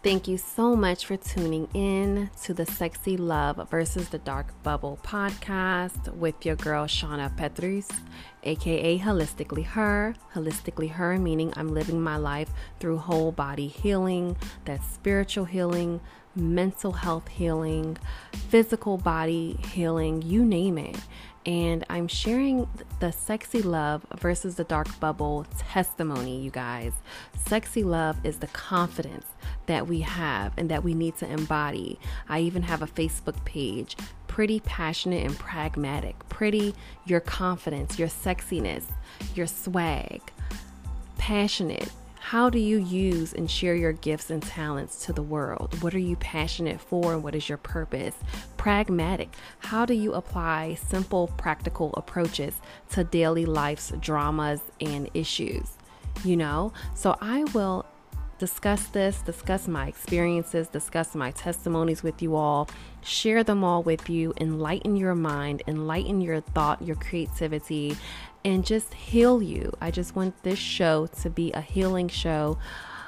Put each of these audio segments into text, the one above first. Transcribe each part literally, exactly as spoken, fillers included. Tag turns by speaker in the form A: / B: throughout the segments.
A: Thank you so much for tuning in to the Sexy Love versus the Dark Bubble podcast with your girl Shauna Petrus, aka Holistically Her. Holistically Her meaning I'm living my life through whole body healing, that's spiritual healing, mental health healing, physical body healing, you name it. And I'm sharing the Sexy Love versus the Dark Bubble testimony, you guys. Sexy Love is the confidence that we have and that we need to embody. I even have a Facebook page, Pretty Passionate and Pragmatic. Pretty, your confidence, your sexiness, your swag. Passionate. How do you use and share your gifts and talents to the world? What are you passionate for and what is your purpose? Pragmatic. How do you apply simple, practical approaches to daily life's dramas and issues? You know, so I will discuss this, discuss my experiences, discuss my testimonies with you all, share them all with you, enlighten your mind, enlighten your thought, your creativity, and just heal you. I just want this show to be a healing show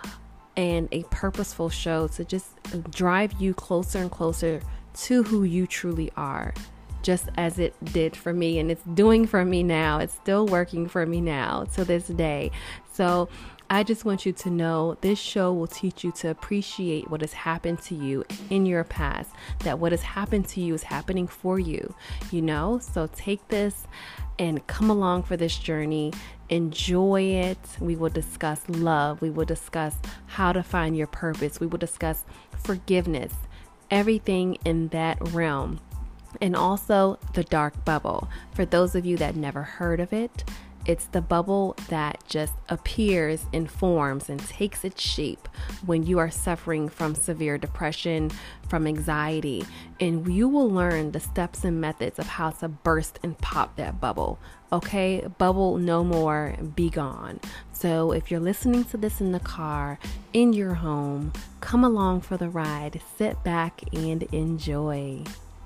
A: and a purposeful show to just drive you closer and closer to who you truly are, just as it did for me. And it's doing for me now. It's still working for me now to this day. So I just want you to know this show will teach you to appreciate what has happened to you in your past, that what has happened to you is happening for you, you know? So take this and come along for this journey. Enjoy it. We will discuss love. We will discuss how to find your purpose. We will discuss forgiveness, everything in that realm. And also the dark bubble. For those of you that never heard of it, it's the bubble that just appears and forms and takes its shape when you are suffering from severe depression, from anxiety, and you will learn the steps and methods of how to burst and pop that bubble. Okay, bubble no more, be gone. So if you're listening to this in the car, in your home, come along for the ride, sit back and enjoy.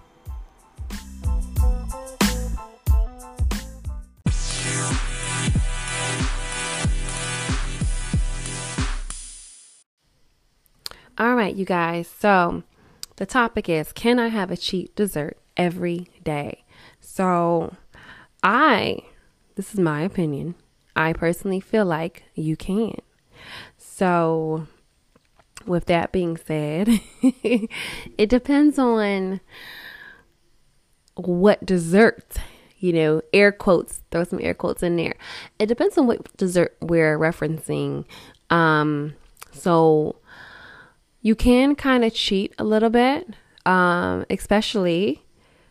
A: All right, you guys. So the topic is, can I have a cheap dessert every day? So I, this is my opinion. I personally feel like you can. So with that being said, it depends on what dessert, you know, air quotes, throw some air quotes in there. It depends on what dessert we're referencing. Um, so you can kind of cheat a little bit, um, especially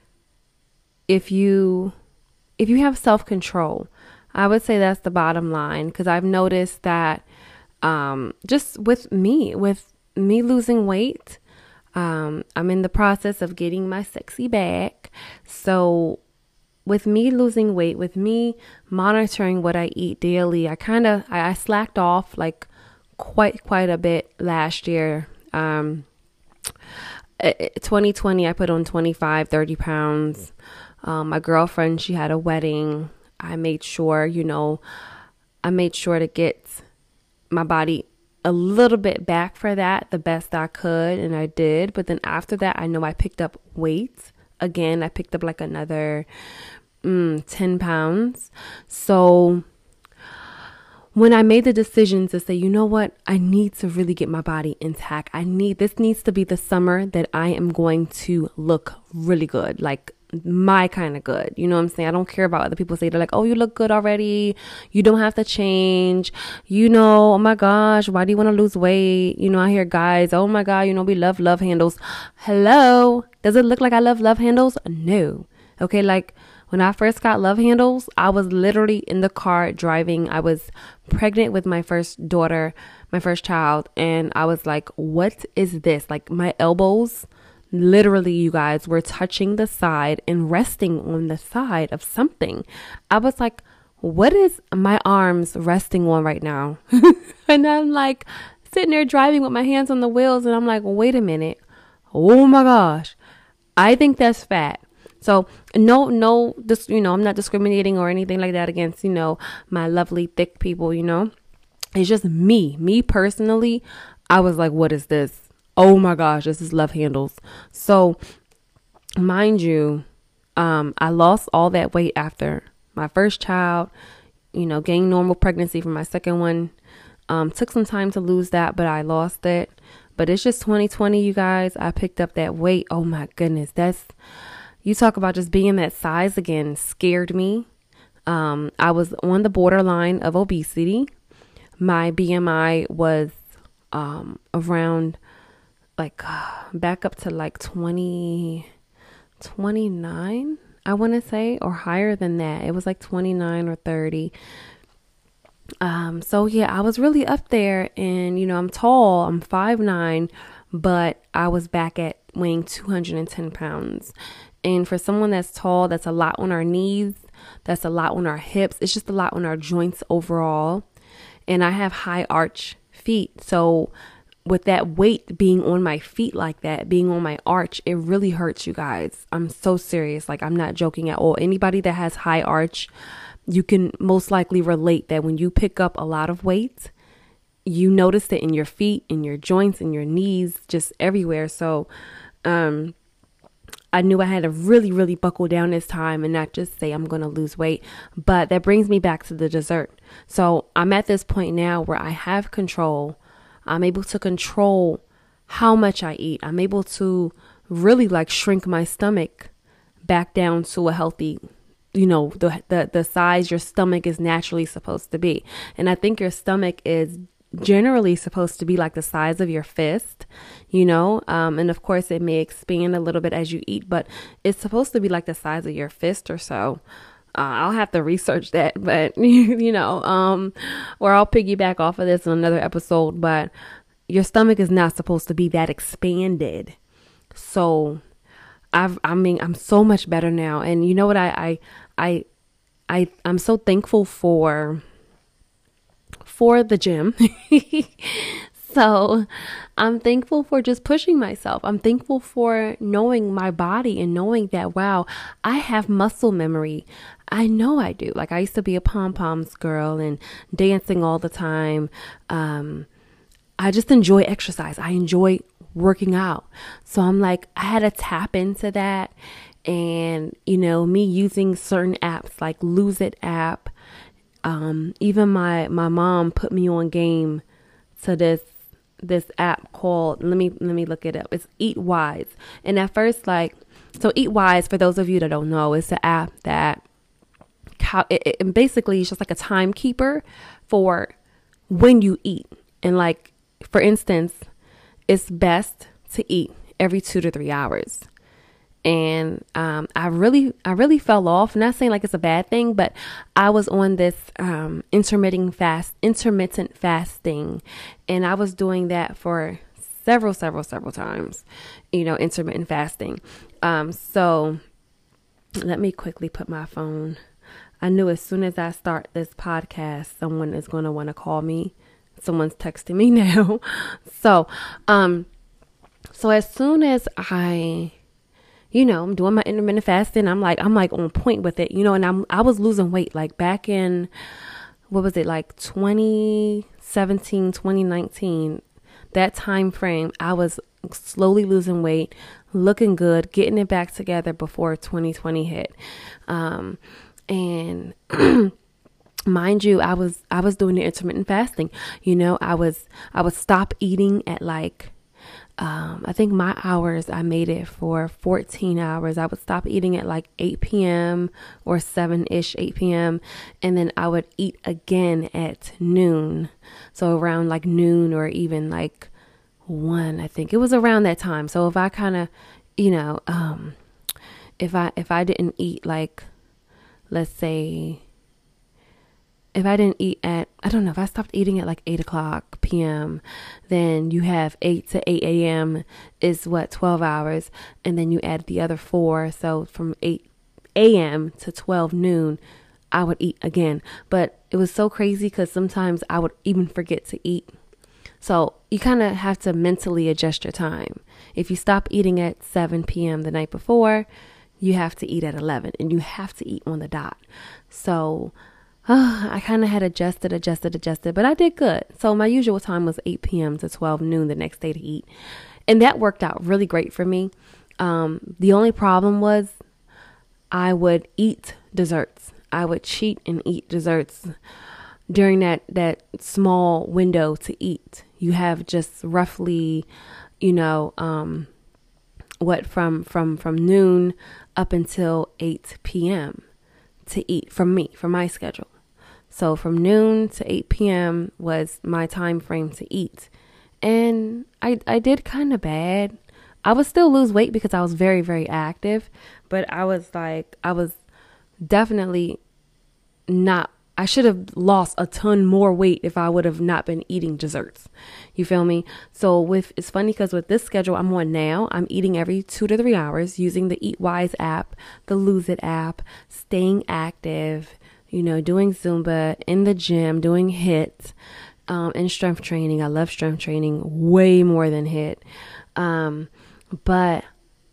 A: if you if you have self-control. I would say that's the bottom line, because I've noticed that um, just with me, with me losing weight, um, I'm in the process of getting my sexy back. So with me losing weight, with me monitoring what I eat daily, I kind of I, I slacked off like quite quite a bit last year. Um, twenty twenty, I put on twenty-five, thirty pounds. Um, my girlfriend, she had a wedding. I made sure, you know, I made sure to get my body a little bit back for that, the best I could. And I did. But then after that, I know I picked up weight again. I picked up like another mm, ten pounds. So when I made the decision to say, you know what, I need to really get my body intact. I need, this needs to be the summer that I am going to look really good, like my kind of good. You know what I'm saying? I don't care about other people say, they're like, oh, you look good already. You don't have to change. You know, oh my gosh, why do you want to lose weight? You know, I hear guys, oh my God, you know, we love love handles. Hello. Does it look like I love love handles? No. Okay. Like, when I first got love handles, I was literally in the car driving. I was pregnant with my first daughter, my first child. And I was like, what is this? Like my elbows, literally, you guys, were touching the side and resting on the side of something. I was like, what is my arms resting on right now? And I'm like sitting there driving with my hands on the wheels. And I'm like, wait a minute. Oh my gosh. I think that's fat. So no, no, this, you know, I'm not discriminating or anything like that against, you know, my lovely thick people, you know, it's just me, me personally. I was like, what is this? Oh my gosh, this is love handles. So mind you, um, I lost all that weight after my first child, you know, gained normal pregnancy for my second one. Um, took some time to lose that, but I lost it. But it's just twenty twenty, you guys. I picked up that weight. Oh my goodness. That's, you talk about just being that size again, scared me. Um, I was on the borderline of obesity. My B M I was um, around like uh, back up to like twenty, twenty-nine, I want to say, or higher than that. It was like twenty-nine or thirty. Um, so yeah, I was really up there, and you know, I'm tall, I'm five nine, but I was back at weighing two hundred ten pounds. And for someone that's tall, that's a lot on our knees. That's a lot on our hips. It's just a lot on our joints overall. And I have high arch feet. So with that weight being on my feet like that, being on my arch, it really hurts, you guys. I'm so serious. Like, I'm not joking at all. Anybody that has high arch, you can most likely relate that when you pick up a lot of weight, you notice it in your feet, in your joints, in your knees, just everywhere. So, um, I knew I had to really, really buckle down this time and not just say I'm going to lose weight. But that brings me back to the dessert. So I'm at this point now where I have control. I'm able to control how much I eat. I'm able to really like shrink my stomach back down to a healthy, you know, the, the, the size your stomach is naturally supposed to be. And I think your stomach is generally supposed to be like the size of your fist, you know, um, and of course it may expand a little bit as you eat, but it's supposed to be like the size of your fist or so. Uh, I'll have to research that, but you know, um, or I'll piggyback off of this in another episode, but your stomach is not supposed to be that expanded. So I've, I mean, I'm so much better now. And you know what? I, I, I, I, I'm so thankful for for the gym. So I'm thankful for just pushing myself. I'm thankful for knowing my body and knowing that, wow, I have muscle memory. I know I do. Like, I used to be a pom-poms girl and dancing all the time. Um, I just enjoy exercise. I enjoy working out. So I'm like, I had to tap into that. And, you know, me using certain apps like Lose It app, Um, even my, my mom put me on game to this, this app called, let me, let me look it up. It's Eat Wise. And at first, like, so Eat Wise, for those of you that don't know, it's an app that it, it basically is just like a timekeeper for when you eat. And like, for instance, it's best to eat every two to three hours. And um, I really, I really fell off. Not saying like it's a bad thing, but I was on this um, intermittent fast, intermittent fasting, and I was doing that for several, several, several times. You know, intermittent fasting. Um, so let me quickly put my phone. I knew as soon as I start this podcast, someone is going to want to call me. Someone's texting me now. so, um, so as soon as I. You know, I'm doing my intermittent fasting. I'm like, I'm like on point with it, you know, and I'm, I was losing weight like back in, what was it? Like twenty seventeen, twenty nineteen, that time frame. I was slowly losing weight, looking good, getting it back together before twenty twenty hit. Um, and mind you, I was, I was doing the intermittent fasting. You know, I was, I would stop eating at like, Um, I think my hours, I made it for fourteen hours. I would stop eating at like eight p.m. or seven-ish, eight p.m. And then I would eat again at noon. So around like noon or even like one, I think it was around that time. So if I kind of, you know, um, if I, if I didn't eat like, let's say, if I didn't eat at, I don't know, if I stopped eating at like eight o'clock p.m., then you have eight to eight a.m. is what, twelve hours. And then you add the other four. So from eight a.m. to twelve noon, I would eat again. But it was so crazy because sometimes I would even forget to eat. So you kind of have to mentally adjust your time. If you stop eating at seven p.m. the night before, you have to eat at eleven and you have to eat on the dot. So Oh, I kind of had adjusted, adjusted, adjusted, but I did good. So my usual time was eight p.m. to twelve noon the next day to eat. and that worked out really great for me. Um, the only problem was I would eat desserts. I would cheat and eat desserts during that, that small window to eat. You have just roughly, you know, um, what from, from, from noon up until eight p.m. to eat from me, from my schedule. So from noon to eight p.m. was my time frame to eat. And I, I did kind of bad. I would still lose weight because I was very, very active, but I was like, I was definitely not, I should have lost a ton more weight if I would have not been eating desserts. You feel me? So with, it's funny because with this schedule I'm on now, I'm eating every two to three hours using the Eat Wise app, the Lose It app, staying active, you know, doing Zumba, in the gym, doing HIIT, um, and strength training. I love strength training way more than HIIT. Um, but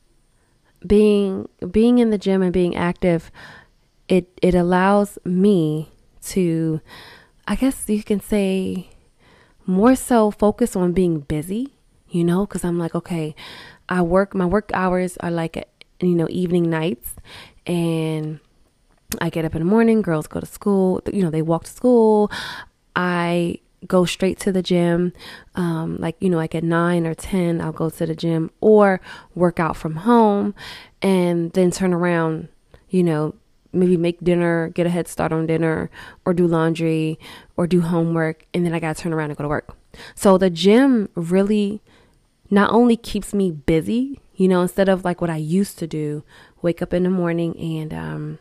A: being, being in the gym and being active, it, it allows me to, I guess you can say, more so focus on being busy, you know, because I'm like, okay, I work, my work hours are like, you know, evening nights, and I get up in the morning, girls go to school, you know, they walk to school. I go straight to the gym. Um, like, you know, like at nine or ten, I'll go to the gym or work out from home, and then turn around, you know, maybe make dinner, get a head start on dinner, or do laundry or do homework. And then I got to turn around and go to work. So the gym really not only keeps me busy, you know, instead of like what I used to do, wake up in the morning and, um,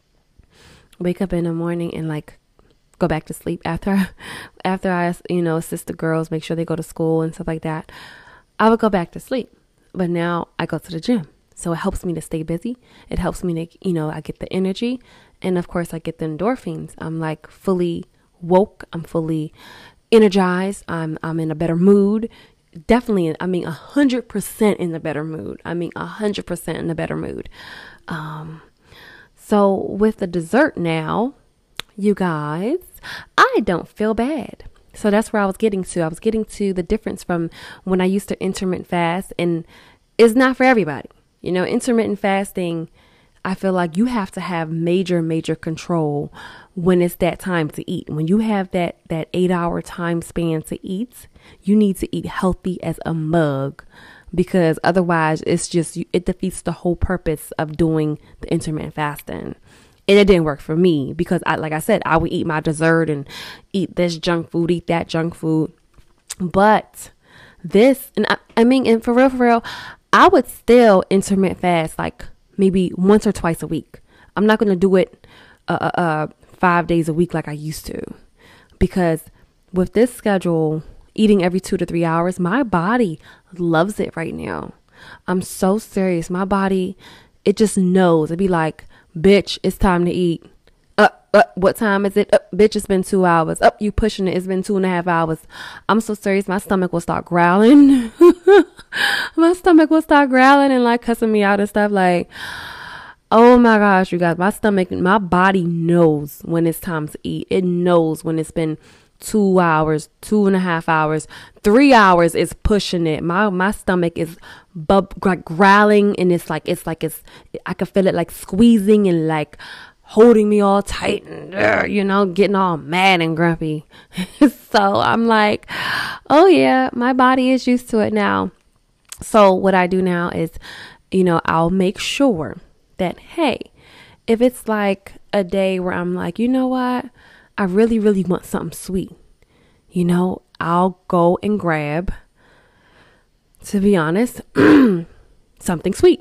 A: wake up in the morning and like go back to sleep after, after I, you know, assist the girls, make sure they go to school and stuff like that. I would go back to sleep, but now I go to the gym. So it helps me to stay busy. It helps me to, you know, I get the energy, and of course I get the endorphins. I'm like fully woke. I'm fully energized. I'm, I'm in a better mood. Definitely. I mean, a hundred percent in the better mood. I mean, a hundred percent in the better mood. Um, So with the dessert now, you guys, I don't feel bad. So that's where I was getting to. I was getting to the difference from when I used to intermittent fast, and it's not for everybody. You know, intermittent fasting, I feel like you have to have major, major control when it's that time to eat. When you have that, that eight hour time span to eat, you need to eat healthy as a mug, because otherwise it's just, it defeats the whole purpose of doing the intermittent fasting. And it didn't work for me because I, like I said, I would eat my dessert and eat this junk food, eat that junk food. But this, and I, I mean, and for real, for real, I would still intermittent fast like maybe once or twice a week. I'm not going to do it uh, uh, five days a week like I used to, because with this schedule, eating every two to three hours, my body loves it right now. I'm so serious. My body, it just knows. It'd be like, bitch, it's time to eat. Uh, uh, what time is it? Uh, bitch, it's been two hours. Up, uh, you pushing it. It's been two and a half hours. I'm so serious. My stomach will start growling. My stomach will start growling and like cussing me out and stuff. Like, oh my gosh, you guys, my stomach, my body knows when it's time to eat. It knows when it's been two hours, two and a half hours, three hours is pushing it. My, my stomach is bub, like growling, and it's like, it's like, it's, I can feel it like squeezing and like holding me all tight and, uh, you know, getting all mad and grumpy. So I'm like, oh yeah, my body is used to it now. So what I do now is, you know, I'll make sure that, hey, if it's like a day where I'm like, you know what, I really, really want something sweet, you know, I'll go and grab, to be honest, something sweet.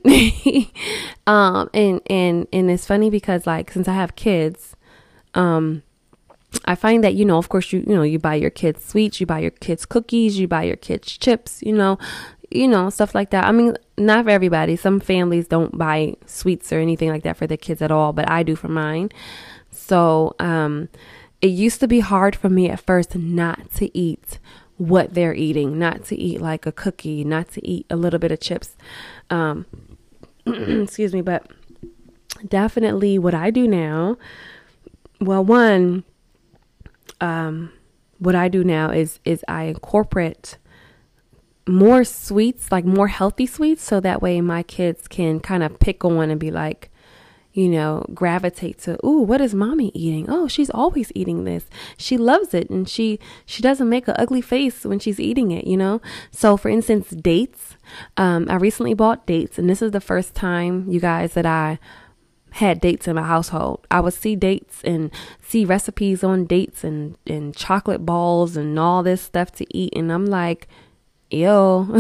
A: um, and, and, and it's funny because like, since I have kids, um, I find that, you know, of course, you, you know, you buy your kids sweets, you buy your kids cookies, you buy your kids chips, you know, you know, stuff like that. I mean, not for everybody. Some families don't buy sweets or anything like that for their kids at all, but I do for mine. So, um, it used to be hard for me at first not to eat what they're eating, not to eat like a cookie, not to eat a little bit of chips. Um, excuse me, but definitely what I do now, well, one, um, what I do now is, is I incorporate more sweets, like more healthy sweets. So that way my kids can kind of pick on and be like, you know, gravitate to, ooh, what is mommy eating? Oh, she's always eating this. She loves it. And she, she doesn't make an ugly face when she's eating it, you know? So for instance, dates, um, I recently bought dates, and this is the first time, you guys, that I had dates in my household. I would see dates and see recipes on dates and, and chocolate balls and all this stuff to eat. And I'm like, ew.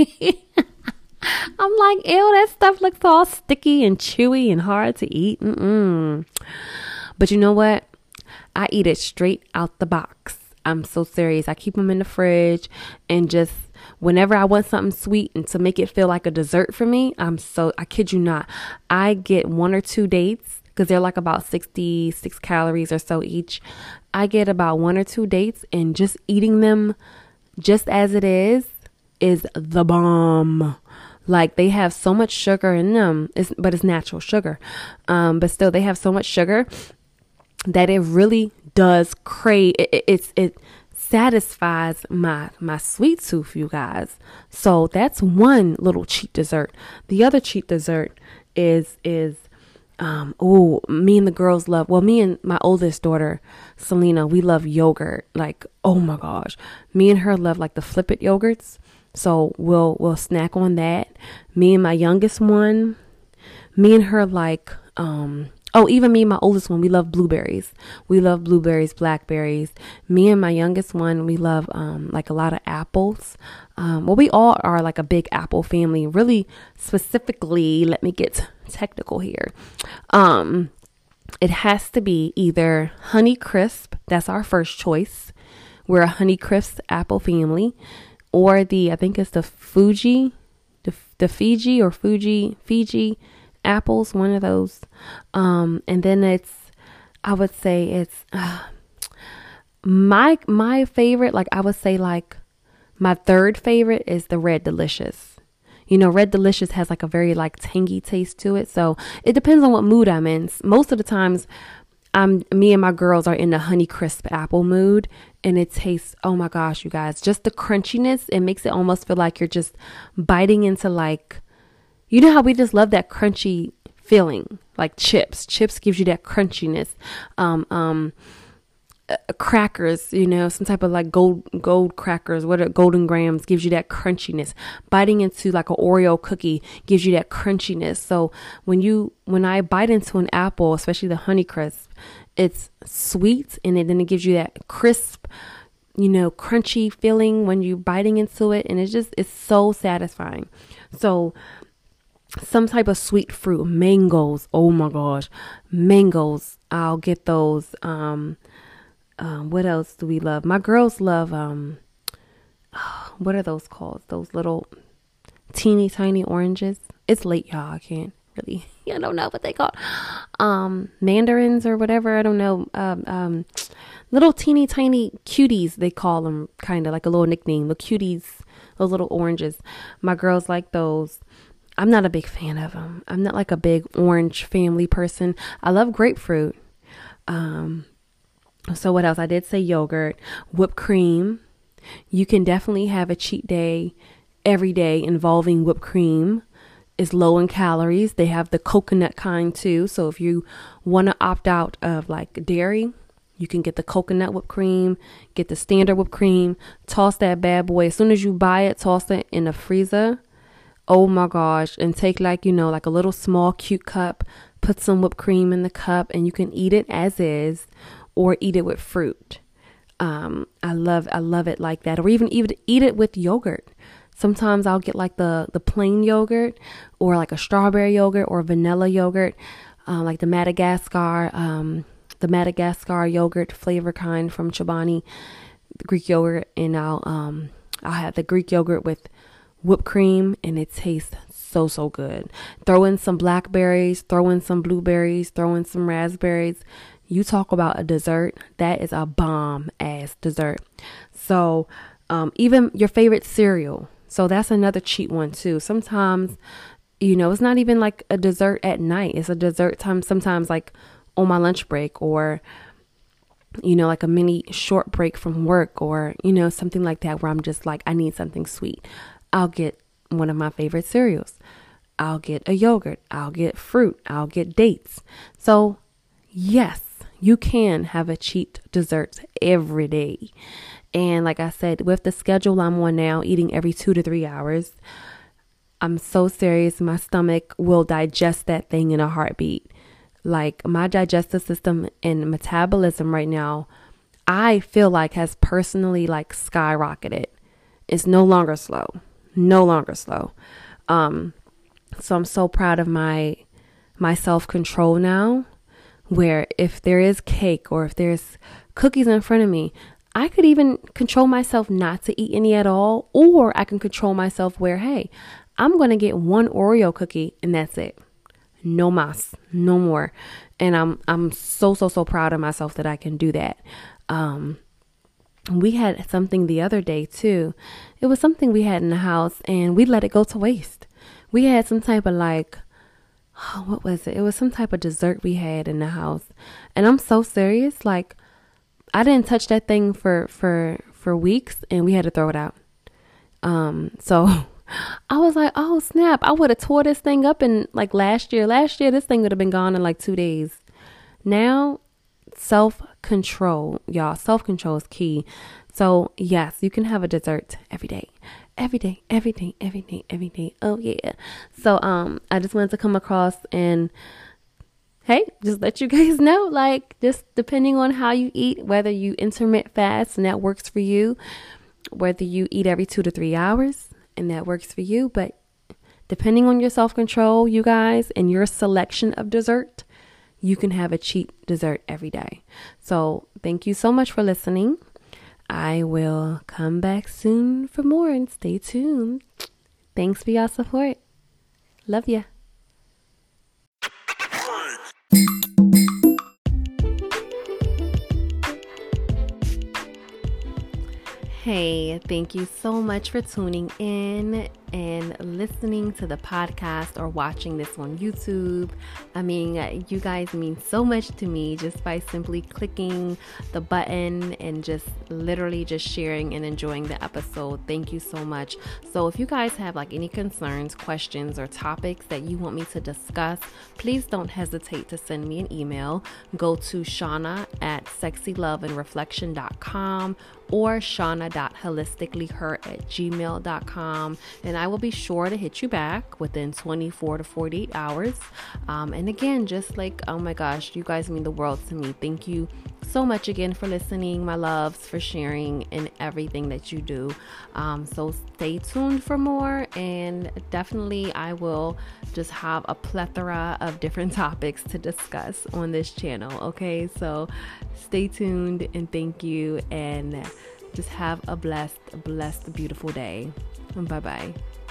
A: I'm like, ew, that stuff looks all sticky and chewy and hard to eat. Mm-mm. But you know what? I eat it straight out the box. I'm so serious. I keep them in the fridge, and just whenever I want something sweet and to make it feel like a dessert for me, I'm so, I kid you not, I get one or two dates, because they're like about sixty-six calories or so each. I get about one or two dates, and just eating them just as it is is the bomb. Like, they have so much sugar in them, it's, but it's natural sugar. Um, but still, they have so much sugar that it really does crave. It, it, it's, it satisfies my, my sweet tooth, you guys. So that's one little cheat dessert. The other cheat dessert is, is, um, oh, me and the girls love, well, me and my oldest daughter, Selena, we love yogurt. Like, oh my gosh, me and her love like the Flip It yogurts. So we'll, we'll snack on that. Me and my youngest one, me and her like, um, oh, even me and my oldest one, we love blueberries. We love blueberries, blackberries. Me and my youngest one, we love, um, like a lot of apples. Um, well, we all are like a big apple family. Really specifically, let me get technical here. Um, it has to be either Honey Crisp. That's our first choice. We're a Honey Crisp apple family. Or the, I think it's the Fuji, the, the Fiji or Fuji, Fiji apples, one of those. Um, and then it's, I would say it's, uh, my, my favorite, like I would say like my third favorite is the Red Delicious. You know, Red Delicious has like a very like tangy taste to it. So it depends on what mood I'm in. Most of the times, I'm, me and my girls are in the Honey Crisp apple mood, and it tastes, oh my gosh, you guys, just the crunchiness. It makes it almost feel like you're just biting into like, you know how we just love that crunchy feeling, like chips. Chips gives you that crunchiness. Um, um, uh, crackers, you know, some type of like gold, gold crackers, what are golden grams gives you that crunchiness. Biting into like an Oreo cookie gives you that crunchiness. So when you, when I bite into an apple, especially the Honey Crisp, it's sweet, and it, then it gives you that crisp, you know, crunchy feeling when you're biting into it. And it's just, it's so satisfying. So some type of sweet fruit, mangoes. Oh my gosh, mangoes. I'll get those. Um, um, what else do we love? My girls love, um, oh, what are those called? Those little teeny tiny oranges. It's late, y'all. I can't really, I don't know what they call, um, mandarins or whatever. I don't know. Um, um, little teeny tiny cuties, they call them, kind of like a little nickname, the cuties, those little oranges. My girls like those. I'm not a big fan of them. I'm not like a big orange family person. I love grapefruit. Um, so what else? I did say yogurt, whipped cream. You can definitely have a cheat day every day involving whipped cream. Is low in calories. They have the coconut kind too. So if you want to opt out of like dairy, you can get the coconut whipped cream, get the standard whipped cream, toss that bad boy. As soon as you buy it, toss it in the freezer. Oh my gosh. And take like, you know, like a little small cute cup, put some whipped cream in the cup, and you can eat it as is or eat it with fruit. Um, I love, I love it like that. Or even, even eat it with yogurt. Sometimes I'll get like the, the plain yogurt, or like a strawberry yogurt or vanilla yogurt, uh, like the Madagascar, um, the Madagascar yogurt flavor kind from Chobani, Greek yogurt. And I'll, um, I'll have the Greek yogurt with whipped cream, and it tastes so, so good. Throw in some blackberries, throw in some blueberries, throw in some raspberries. You talk about a dessert. That is a bomb ass dessert. So, um, even your favorite cereal. So that's another cheat one too. Sometimes, you know, it's not even like a dessert at night. It's a dessert time. Sometimes like on my lunch break, or, you know, like a mini short break from work, or, you know, something like that where I'm just like, I need something sweet. I'll get one of my favorite cereals. I'll get a yogurt. I'll get fruit. I'll get dates. So yes, you can have a cheat dessert every day. And like I said, with the schedule I'm on now, eating every two to three hours, I'm so serious. My stomach will digest that thing in a heartbeat. Like my digestive system and metabolism right now, I feel like has personally like skyrocketed. It's no longer slow, no longer slow. Um, so I'm so proud of my, my self-control now, where if there is cake or if there's cookies in front of me, I could even control myself not to eat any at all, or I can control myself where, hey, I'm going to get one Oreo cookie and that's it. No mas, no more. And I'm, I'm so, so, so proud of myself that I can do that. Um, we had something the other day too. It was something we had in the house and we let it go to waste. We had some type of like, oh, what was it? It was some type of dessert we had in the house. And I'm so serious. Like I didn't touch that thing for, for, for weeks and we had to throw it out. Um, so I was like, oh snap, I would have tore this thing up in like last year. Last year, this thing would have been gone in like two days. Now, self-control, y'all. Self-control is key. So yes, you can have a dessert every day, every day, every day, every day, every day. Oh yeah. So um, I just wanted to come across and hey, just let you guys know, like just depending on how you eat, whether you intermittent fast and that works for you, whether you eat every two to three hours and that works for you, but depending on your self-control, you guys, and your selection of dessert, you can have a cheat dessert every day. So thank you so much for listening. I will come back soon for more and stay tuned. Thanks for y'all support. Love ya. Hey, thank you so much for tuning in and listening to the podcast or watching this on YouTube. I mean, you guys mean so much to me just by simply clicking the button and just literally just sharing and enjoying the episode. Thank you so much. So if you guys have like any concerns, questions, or topics that you want me to discuss, please don't hesitate to send me an email. Go to Shauna at sexy love and reflection dot com or shauna dot holistically her at gmail dot com, and I will be sure to hit you back within twenty-four to forty-eight hours. Um, and again, just like, oh my gosh, you guys mean the world to me. Thank you so much again for listening, my loves, for sharing and everything that you do. Um, so stay tuned for more, and definitely I will just have a plethora of different topics to discuss on this channel. Okay, so stay tuned and thank you, and just have a blessed, blessed, beautiful day. Bye bye.